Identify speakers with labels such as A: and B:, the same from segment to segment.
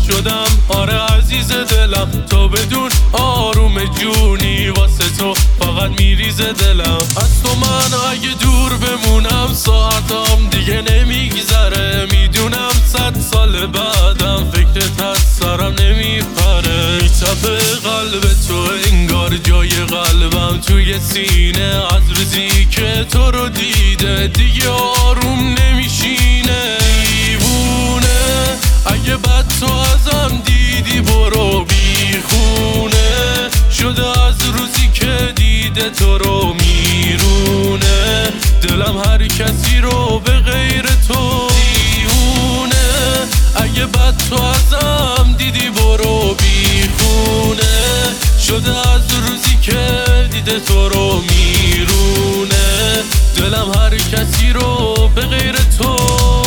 A: شدم آره عزیز دلم، تو بدون آروم جونی واسه تو فقط میریزه دلم. از تو من اگه دور بمونم ساعتام دیگه نمیگذره، میدونم 100 سال بعدم فکرت از سرم نمیپره. میتپه قلب تو انگار جای قلبم توی سینه، از روزی که تو رو دیده دیگه آروم نمیشینه. دیوونه اگه بد تو ازم دیدی برو بیخونه، شده از روزی که دیده تو رو میرونه، دلم هر کسی رو به غیر تو. دیوونه اگه بد تو ازم دیدی برو بیخونه، شده از روزی که دیده تو رو میرونه، دلم هر کسی رو به غیر تو.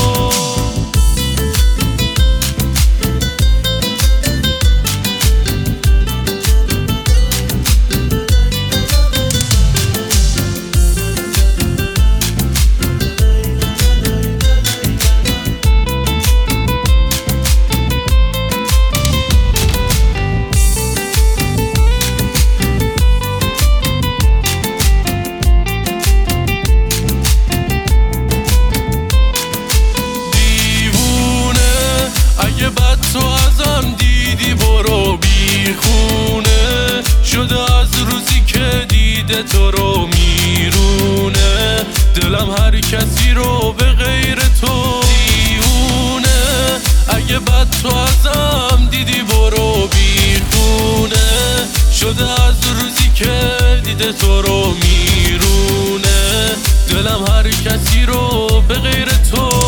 A: بد تو ازم دیدی برو بیخونه، شده از روزی که دیده تو رو میرونه، دلم هر کسی رو به غیر تو. دیوونه اگه بد تو ازم دیدی برو بیخونه، شده از روزی که دیده تو رو میرونه، دلم هر کسی رو به غیر تو.